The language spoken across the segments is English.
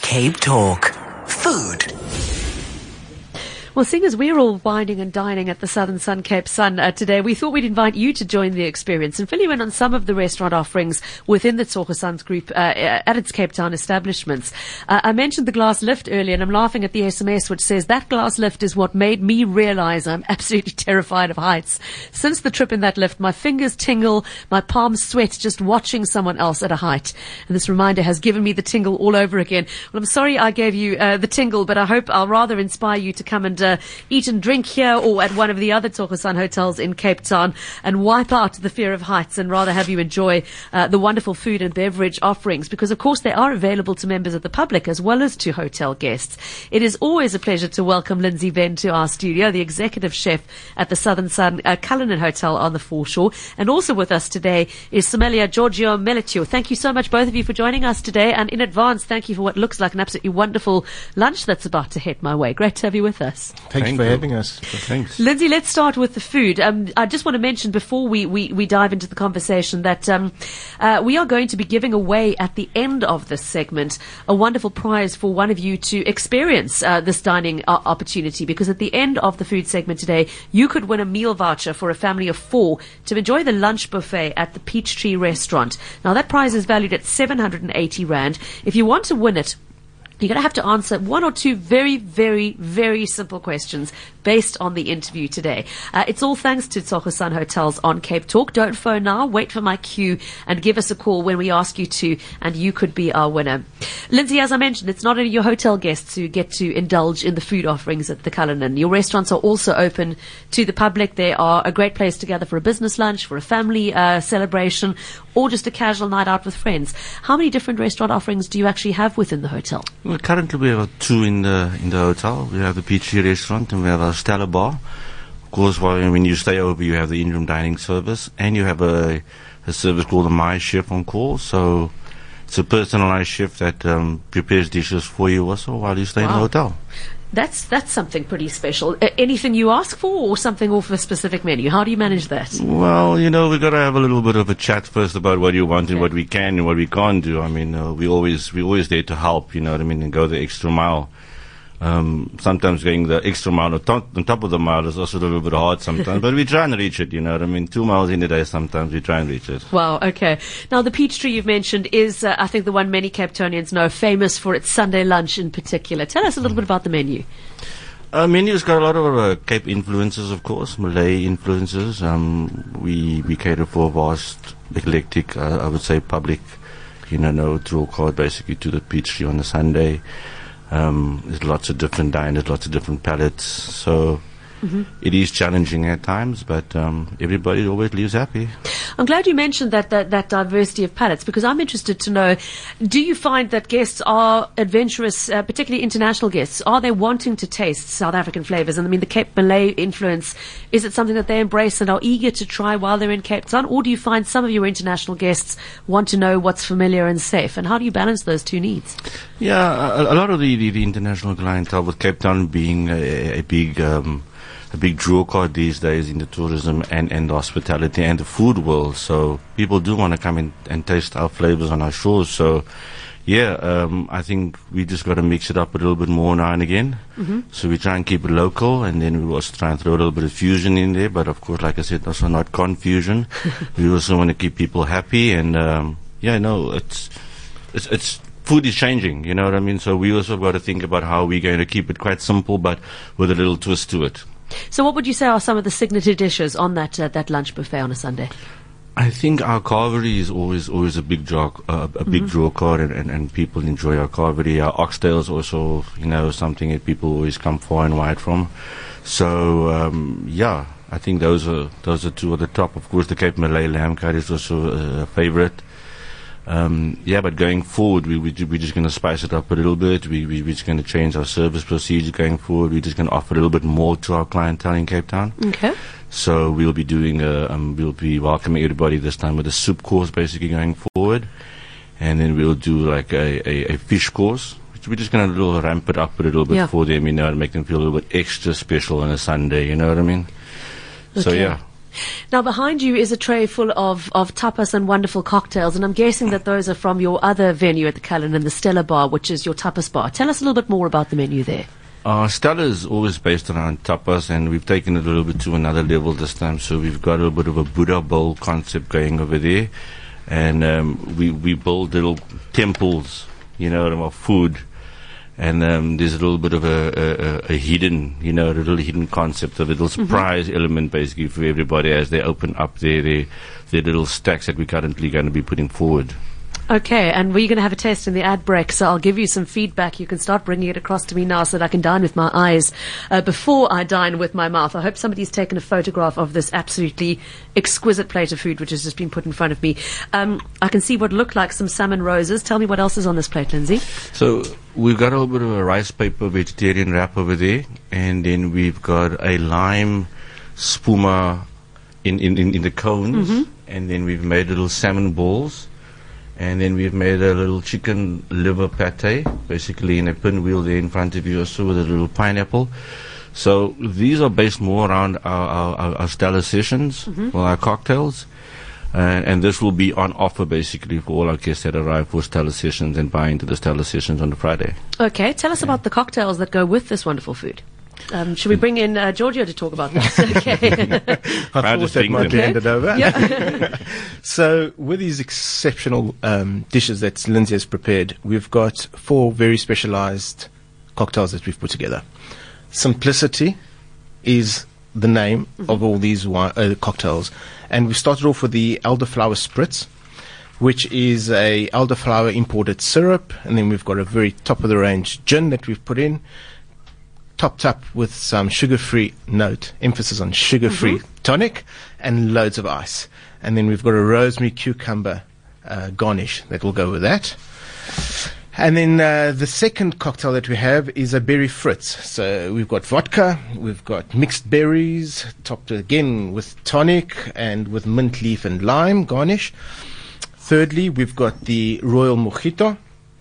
Cape Talk. Food. Well, seeing as we're all wining and dining at the Southern Sun Cape Sun today, we thought we'd invite you to join the experience and fill you in on some of the restaurant offerings within the Tsogo Suns Group at its Cape Town establishments. I mentioned the glass lift earlier, and I'm laughing at the SMS which says that glass lift is what made me realize I'm absolutely terrified of heights. Since the trip in that lift, my fingers tingle, my palms sweat just watching someone else at a height. And this reminder has given me the tingle all over again. Well, I'm sorry I gave you the tingle, but I hope I'll rather inspire you to come and eat and drink here or at one of the other Tsogo Sun hotels in Cape Town and wipe out the fear of heights and rather have you enjoy the wonderful food and beverage offerings, because of course they are available to members of the public as well as to hotel guests. It is always a pleasure to welcome Lindsay Venn to our studio, the executive chef at the Southern Sun Cullinan Hotel on the foreshore. And also with us today is sommelier Giorgio Melchior. Thank you so much, both of you, for joining us today, and in advance thank you for what looks like an absolutely wonderful lunch that's about to head my way. Great to have you with us. Thanks for having us. Thanks. Lindsay, let's start with the food. I just want to mention before we dive into the conversation that we are going to be giving away at the end of this segment a wonderful prize for one of you to experience this dining opportunity, because at the end of the food segment today, you could win a meal voucher for a family of 4 to enjoy the lunch buffet at the Peachtree Restaurant. Now, that prize is valued at 780 Rand. If you want to win it, you're going to have to answer one or two very, very, very simple questions based on the interview today. It's all thanks to Tsogo Sun Hotels on Cape Talk. Don't phone now. Wait for my cue and give us a call when we ask you to, and you could be our winner. Lindsay, as I mentioned, it's not only your hotel guests who get to indulge in the food offerings at the Cullinan. Your restaurants are also open to the public. They are a great place to gather for a business lunch, for a family celebration, or just a casual night out with friends. How many different restaurant offerings do you actually have within the hotel? Well, currently we have 2 in the hotel. We have the Peachtree Restaurant and we have our Stella Bar. Of course, when you stay over, you have the in-room dining service, and you have a service called the My Chef on Call. So it's a personalized chef that prepares dishes for you also while you stay in the hotel. That's something pretty special. Anything you ask for, or something off a specific menu? How do you manage that? Well, we've got to have a little bit of a chat first about what you want and what we can and what we can't do. I mean, we always there to help, you know what I mean, and go the extra mile. Sometimes going the extra mile on top of the mile is also a little bit hard sometimes, but we try and reach it, you know what I mean. 2 miles in a day sometimes, we try and reach it. Wow, okay. Now, the Peachtree you've mentioned is, I think, the one many Cape Townians know, famous for its Sunday lunch in particular. Tell us a little bit about the menu. Menu's got a lot of Cape influences, of course, Malay influences. We cater for a vast, eclectic, I would say, public, no draw card basically to the Peachtree on a Sunday. There's lots of different diners, lots of different palates. So it is challenging at times, but everybody always leaves happy. I'm glad you mentioned that diversity of palates, because I'm interested to know, do you find that guests are adventurous, particularly international guests? Are they wanting to taste South African flavors? And I mean, the Cape Malay influence, is it something that they embrace and are eager to try while they're in Cape Town? Or do you find some of your international guests want to know what's familiar and safe? And how do you balance those two needs? Yeah, a lot of the international clientele, with Cape Town being a big draw card these days in the tourism and the hospitality and the food world. So people do want to come in and taste our flavors on our shores. So I think we just got to mix it up a little bit more now and again. So we try and keep it local, and then we also try and throw a little bit of fusion in there. But of course, like I said, also not confusion. We also want to keep people happy, and it's food is changing, you know what I mean? So we also got to think about how we're going to keep it quite simple, but with a little twist to it. So what would you say are some of the signature dishes on that lunch buffet on a Sunday? I think our carvery is always a big draw card, and people enjoy our carvery. Our oxtail is also, something that people always come far and wide from. So, I think those are 2 at the top. Of course, the Cape Malay lamb curry is also a favorite. But going forward, we're just going to spice it up a little bit. We're just going to change our service procedure going forward. We're just going to offer a little bit more to our clientele in Cape Town. Okay. So we'll be doing we'll be welcoming everybody this time with a soup course basically going forward. And then we'll do like a fish course. We're just going to ramp it up a little bit for them, and make them feel a little bit extra special on a Sunday, you know what I mean? Okay. So, Now, behind you is a tray full of tapas and wonderful cocktails, and I'm guessing that those are from your other venue at the Cullinan, the Stella Bar, which is your tapas bar. Tell us a little bit more about the menu there. Stella is always based around tapas, and we've taken it a little bit to another level this time. So we've got a little bit of a Buddha bowl concept going over there, and we build little temples, of food. And there's a little bit of a hidden, a little hidden concept, a little surprise element basically for everybody as they open up their little stacks that we're currently going to be putting forward. Okay, and we're going to have a test in the ad break, so I'll give you some feedback. You can start bringing it across to me now so that I can dine with my eyes before I dine with my mouth. I hope somebody's taken a photograph of this absolutely exquisite plate of food which has just been put in front of me. I can see what look like some salmon roses. Tell me what else is on this plate, Lindsay. So we've got a little bit of a rice paper vegetarian wrap over there, and then we've got a lime spuma in the cones, and then we've made little salmon balls. And then we've made a little chicken liver pate, basically in a pinwheel there in front of you also with a little pineapple. So these are based more around our Stella sessions, or our cocktails. And this will be on offer basically for all our guests that arrive for Stella sessions and buy into the Stella sessions on the Friday. Okay, tell us about the cocktails that go with this wonderful food. Should we bring in Giorgio to talk about that? Okay. I thought that might be handed over. Yeah. So with these exceptional dishes that Lindsay has prepared, we've got 4 very specialized cocktails that we've put together. Simplicity is the name of all these cocktails. And we started off with the elderflower spritz, which is a elderflower imported syrup. And then we've got a very top-of-the-range gin that we've put in, topped up with some sugar-free emphasis on sugar-free tonic, and loads of ice. And then we've got a rosemary cucumber garnish that will go with that. And then the second cocktail that we have is a berry fritz. So we've got vodka, we've got mixed berries, topped again with tonic and with mint leaf and lime garnish. Thirdly, we've got the royal mojito,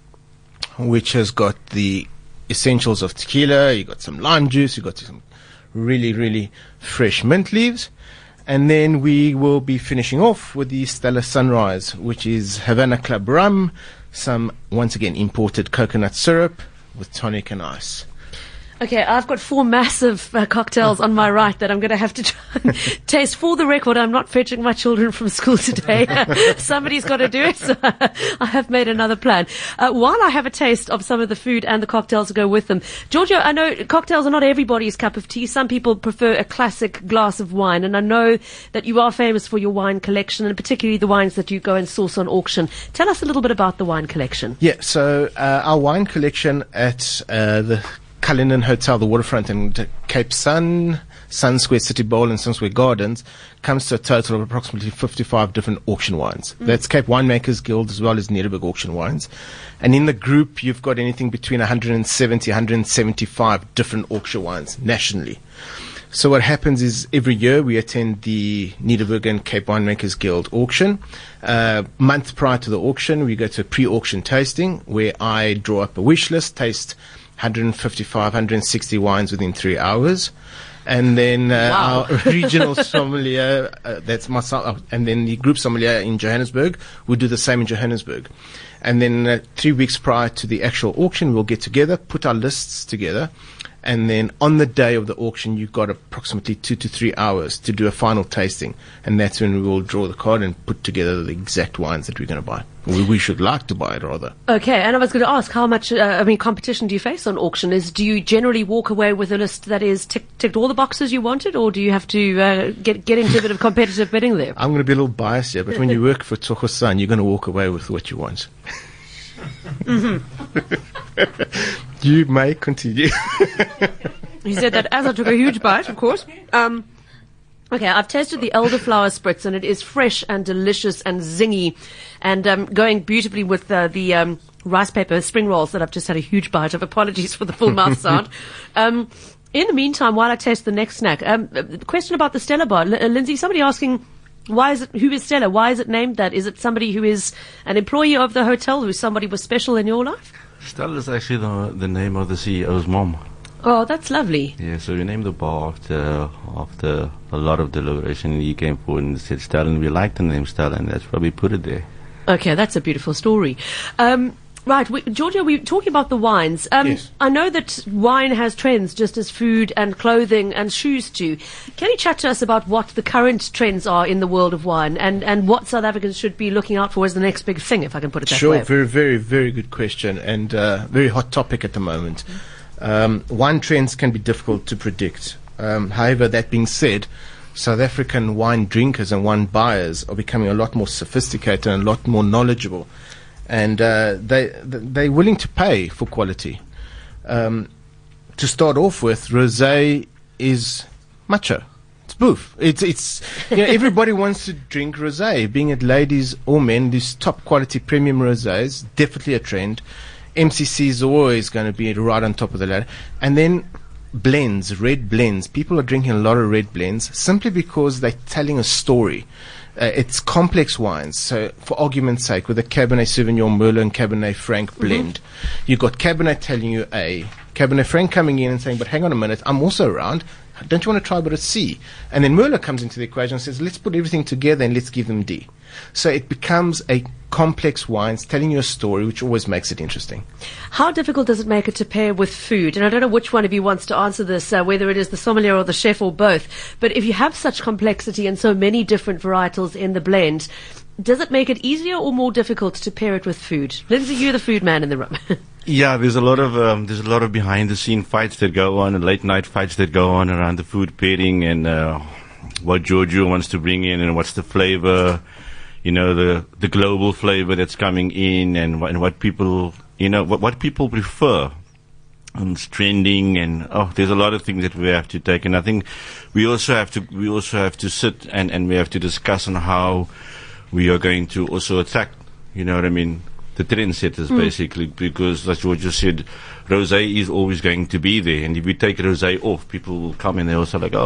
which has got the essentials of tequila. You got some lime juice, you got some really, really fresh mint leaves. And then we will be finishing off with the Stella Sunrise, which is Havana Club rum, some, once again, imported coconut syrup with tonic and ice. Okay, I've got 4 massive cocktails on my right that I'm going to have to try and taste. For the record, I'm not fetching my children from school today. Somebody's got to do it, so I have made another plan. While I have a taste of some of the food and the cocktails to go with them, Giorgio, I know cocktails are not everybody's cup of tea. Some people prefer a classic glass of wine, and I know that you are famous for your wine collection, and particularly the wines that you go and source on auction. Tell us a little bit about the wine collection. Yeah, so our wine collection at the Cullinan Hotel, the waterfront in Cape Sun, Sun Square City Bowl and Sun Square Gardens comes to a total of approximately 55 different auction wines. That's Cape Winemakers Guild as well as Nederburg auction wines. And in the group, you've got anything between 170, 175 different auction wines nationally. So what happens is every year we attend the Nederburg and Cape Winemakers Guild auction. Month prior to the auction, we go to a pre-auction tasting where I draw up a wish list, taste 155, 160 wines within 3 hours. And then our regional sommelier, that's myself, and then the group sommelier in Johannesburg, we do the same in Johannesburg. And then 3 weeks prior to the actual auction, we'll get together, put our lists together, and then on the day of the auction, you've got approximately 2 to 3 hours to do a final tasting. And that's when we will draw the card and put together the exact wines that we're going to buy. We should like to buy it, rather. Okay, and I was going to ask, how much, competition do you face on auction? Do you generally walk away with a list that is ticked all the boxes you wanted, or do you have to get into a bit of competitive bidding there? I'm going to be a little biased here, but when you work for Tsogo Sun, you're going to walk away with what you want. You may continue. He said that as I took a huge bite, of course. Okay, I've tasted the elderflower spritz, and it is fresh and delicious and zingy, and going beautifully with the rice paper spring rolls that I've just had a huge bite of. Apologies for the full mouth sound. In the meantime, while I taste the next snack, question about the Stella Bar. Lindsay, somebody asking, who is Stella? Why is it named that? Is it somebody who is an employee of the hotel, who somebody was special in your life? Stella is actually the name of the CEO's mom. Oh, that's lovely. Yeah, so we named the bar after a lot of deliberation. He came forward and said Stella, and we liked the name Stella, and that's why we put it there. Okay, that's a beautiful story. Right, Georgia, we're talking about the wines. Yes. I know that wine has trends just as food and clothing and shoes do. Can you chat to us about what the current trends are in the world of wine and what South Africans should be looking out for as the next big thing, if I can put it that Sure, way? very, very, very good question, and very hot topic at the moment. Wine trends can be difficult to predict. However, that being said, South African wine drinkers and wine buyers are becoming a lot more sophisticated and a lot more knowledgeable, and they're willing to pay for quality. To start off with, rosé is macho. It's boof. It's everybody wants to drink rosé, being it ladies or men. These top quality premium rosés, definitely a trend. MCC is always going to be right on top of the ladder. And then blends, red blends. People are drinking a lot of red blends simply because they're telling a story. It's complex wines. So, for argument's sake, with a Cabernet Sauvignon, Merlot, and Cabernet Franc blend, you've got Cabernet telling you A, Cabernet Franc coming in and saying, but hang on a minute, I'm also around. Don't you want to try a bit of C? And then Merlot comes into the equation and says, let's put everything together and let's give them D. So it becomes a complex wine telling you a story, which always makes it interesting. How difficult does it make it to pair with food? And I don't know which one of you wants to answer this, whether it is the sommelier or the chef or both. But if you have such complexity and so many different varietals in the blend, does it make it easier or more difficult to pair it with food? Lindsay, you're the food man in the room. Yeah, there's a lot of behind the scene fights that go on, and late night fights that go on around the food pairing and what Giorgio wants to bring in and what's the flavor, the global flavor that's coming in and what people what people prefer. It's trending, and there's a lot of things that we have to take, and I think we also have to sit and we have to discuss on how we are going to also attack, the trendsetters basically, because like George just said, rosé is always going to be there, and if we take rosé off, people will come and they're also like,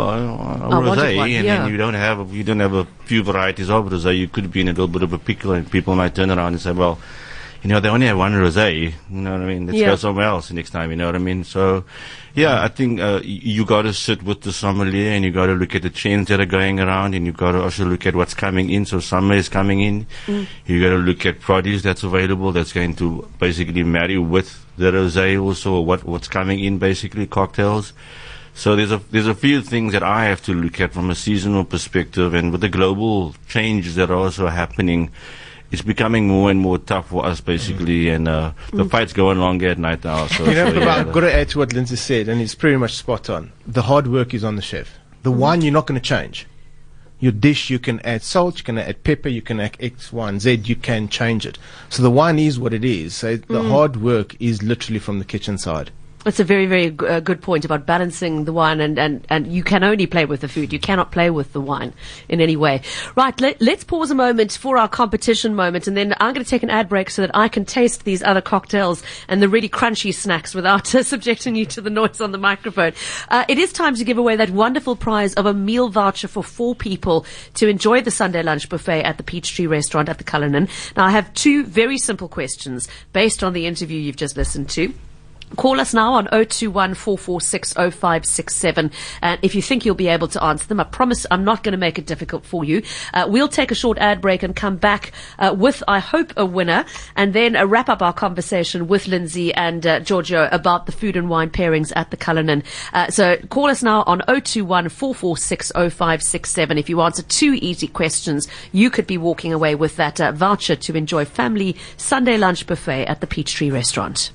rosé, and then you don't have a few varieties of rosé. You could be in a little bit of a pickle, and people might turn around and say, well, they only have one rosé, let's go somewhere else next time, So, yeah, I think you got to sit with the sommelier and you got to look at the trends that are going around, and you got to also look at what's coming in. So summer is coming in. You got to look at produce that's available that's going to basically marry with the rosé also, what's coming in, basically cocktails. So there's a few things that I have to look at from a seasonal perspective, and with the global changes that are also happening, it's becoming more and more tough for us, basically, and the fight's going longer at night now. So, I've got to add to what Lindsay said, and it's pretty much spot on. The hard work is on the chef. The wine you're not going to change. Your dish, you can add salt, you can add pepper, you can add X, Y, and Z, you can change it. So the wine is what it is. So the hard work is literally from the kitchen side. It's a very, very good point about balancing the wine, and you can only play with the food. You cannot play with the wine in any way. Right, let's pause a moment for our competition moment, and then I'm going to take an ad break so that I can taste these other cocktails and the really crunchy snacks without subjecting you to the noise on the microphone. It is time to give away that wonderful prize of a meal voucher for 4 people to enjoy the Sunday lunch buffet at the Peachtree restaurant at the Cullinan. Now, I have 2 very simple questions based on the interview you've just listened to. Call us now on 021 446 0567. And if you think you'll be able to answer them, I promise I'm not going to make it difficult for you. We'll take a short ad break and come back with, I hope, a winner, and then wrap up our conversation with Lindsay and Giorgio about the food and wine pairings at the Cullinan. So call us now on 021 446 0567. If you answer 2 easy questions, you could be walking away with that voucher to enjoy family Sunday lunch buffet at the Peachtree restaurant.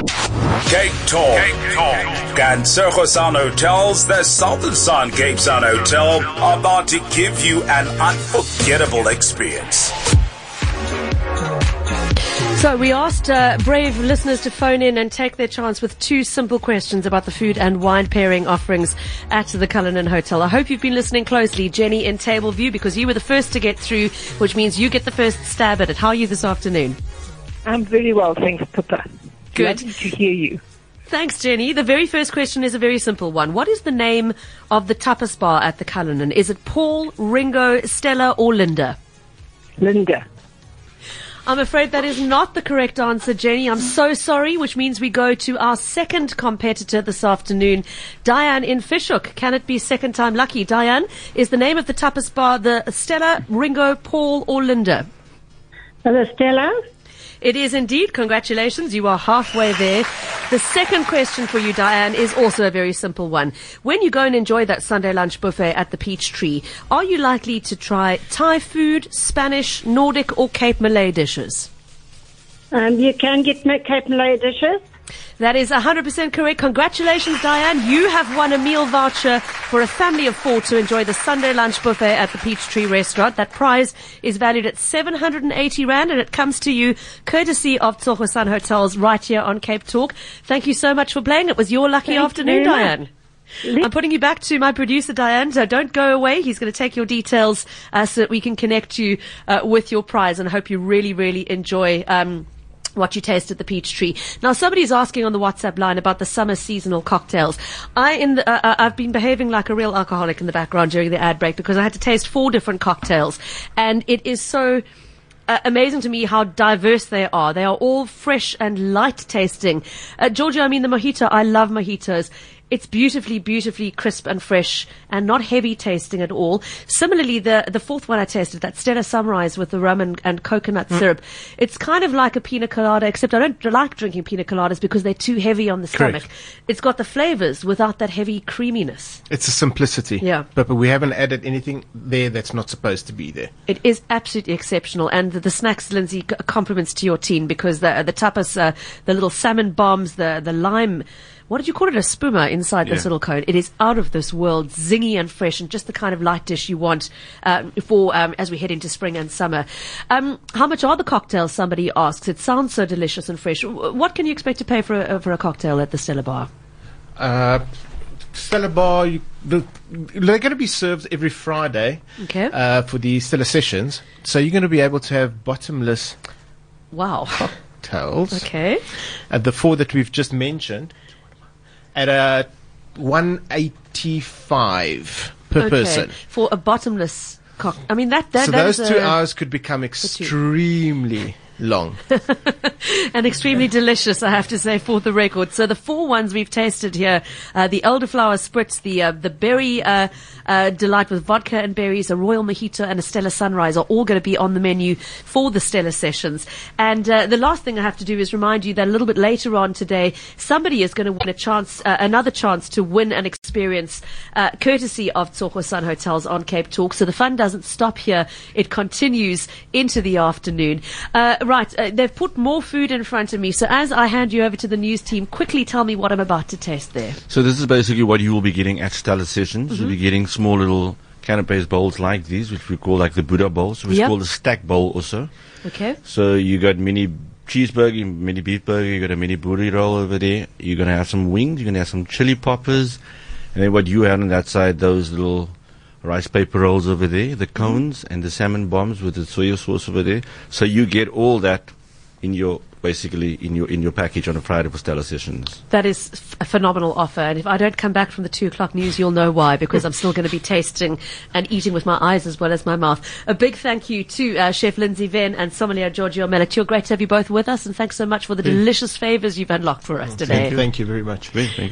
Cape Talk. Kansego Sun Hotels, the Southern Sun Cape Sun Hotel, are about to give you an unforgettable experience. So we asked brave listeners to phone in and take their chance with 2 simple questions about the food and wine pairing offerings at the Cullinan Hotel. I hope you've been listening closely, Jenny in Tableview, because you were the first to get through, which means you get the first stab at it. How are you this afternoon? I'm very well, thanks, Pippa. Good. Lovely to hear you. Thanks, Jenny. The very first question is a very simple one. What is the name of the tapas bar at the Cullinan? Is it Paul, Ringo, Stella, or Linda? Linda. I'm afraid that is not the correct answer, Jenny. I'm so sorry, which means we go to our second competitor this afternoon, Diane in Fishhook. Can it be second time lucky? Diane, is the name of the tapas bar the Stella, Ringo, Paul, or Linda? The Stella? It is indeed. Congratulations. You are halfway there. The second question for you, Diane, is also a very simple one. When you go and enjoy that Sunday lunch buffet at the Peach Tree, are you likely to try Thai food, Spanish, Nordic, or Cape Malay dishes? You can get Cape Malay dishes. That is 100% correct. Congratulations, Diane. You have won a meal voucher for a family of 4 to enjoy the Sunday lunch buffet at the Peachtree Restaurant. That prize is valued at 780 Rand, and it comes to you courtesy of Tsogo Sun Hotels right here on Cape Talk. Thank you so much for playing. It was your lucky afternoon, Diane. I'm putting you back to my producer, Diane, so don't go away. He's going to take your details so that we can connect you with your prize, and I hope you really, really enjoy what you taste at the Peachtree. Now, somebody's asking on the WhatsApp line about the summer seasonal cocktails. I've been behaving like a real alcoholic in the background during the ad break because I had to taste 4 different cocktails, and it is so amazing to me how diverse they are. They are all fresh and light tasting. Georgia, the mojito, I love mojitos. It's beautifully, beautifully crisp and fresh and not heavy tasting at all. Similarly, the fourth one I tasted, that Stella Sunrise with the rum and coconut syrup, it's kind of like a pina colada, except I don't like drinking pina coladas because they're too heavy on the stomach. Correct. It's got the flavors without that heavy creaminess. It's a simplicity. Yeah. But we haven't added anything there that's not supposed to be there. It is absolutely exceptional. And the snacks, Lindsay, compliments to your team because the tapas, the little salmon bombs, the lime, what did you call it? A spuma inside this little cone. It is out of this world, zingy and fresh, and just the kind of light dish you want for as we head into spring and summer. How much are the cocktails? Somebody asks. It sounds so delicious and fresh. What can you expect to pay for a cocktail at the Stella Bar? Stella Bar, they're going to be served every Friday for the Stella sessions. So you're going to be able to have bottomless Wow. cocktails. Okay. The 4 that we've just mentioned at 185 per person. For a bottomless cocktail. So those 2 hours could become extremely long. And extremely delicious, I have to say, for the record. So the 4 ones we've tasted here, the elderflower spritz, the berry delight with vodka and berries, a royal mojito, and a Stella Sunrise are all going to be on the menu for the Stella sessions. And the last thing I have to do is remind you that a little bit later on today, somebody is going to win another chance to win an experience courtesy of Tsogo Sun Hotels on Cape Talk. So the fun doesn't stop here. It continues into the afternoon. They've put more food in front of me. So as I hand you over to the news team, quickly tell me what I'm about to taste there. So this is basically what you will be getting at Stella Sessions. You'll be getting small little canapes bowls like these, which we call like the Buddha bowls, which is called a stack bowl also. Okay. So you got mini cheeseburger, mini beef burger, you got a mini buri roll over there. You're going to have some wings, you're going to have some chili poppers. And then what you have on that side, those little rice paper rolls over there, the cones and the salmon bombs with the soy sauce over there. So you get all that in your package on a Friday for Stella Sessions. That is a phenomenal offer, and if I don't come back from the 2 o'clock news, you'll know why, because I'm still going to be tasting and eating with my eyes as well as my mouth. A big thank you to Chef Lindsay Venn and sommelier Giorgio Mellet. You're great to have you both with us, and thanks so much for the delicious favours you've unlocked for us today. Thank you very much. Thank you.